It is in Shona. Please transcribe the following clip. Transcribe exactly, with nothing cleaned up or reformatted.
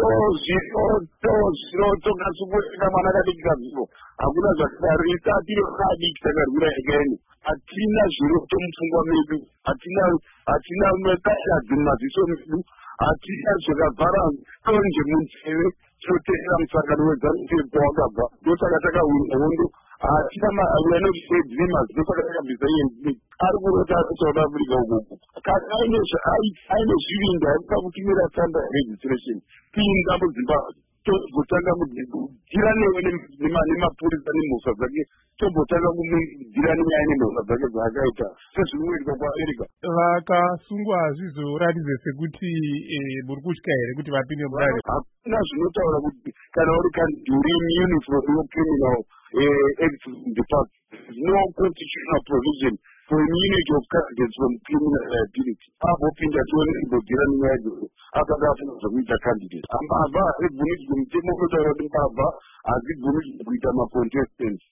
tokasubweka mwana kadikika zvivo hakuna zvakadaro isati rokadikisa karwira ekaini hatina zviro tomupfungwa medu hatina hatina mekashazi mumaziso medu hatina zvakavhara tonje munzeve totera musangano wezanupempo wakabva ndosaka takawina hondo hatina maanoedreamers ndosaka takabvisa iyenzini ari kurota ari south africa ukoko kana aine zvivinda aita kutumira standard registration pinda muzimbabwe tozotanga kudhira newe nemapurisa nemhosva dzake tombotanga kudhira nenyaya nemhosva dzake dzaakaita sezvinoitika kuamerica. Vakasungwa zvizoratidze sekuti muri kutya here kuti vapinde mudare? Hakuna zvinotaura kuti kana uri kanduri uniform yocriminal act department, no constitutional provision for immunity of candidates from criminal liability. Abopinda tione kubodhira nenyaya idzodzo asati afuna zvokuita candidate. Ambavha hazvibvumidzwe mutemo unotaura kuti mbavha hazvibvumidzwe kuita macontestants.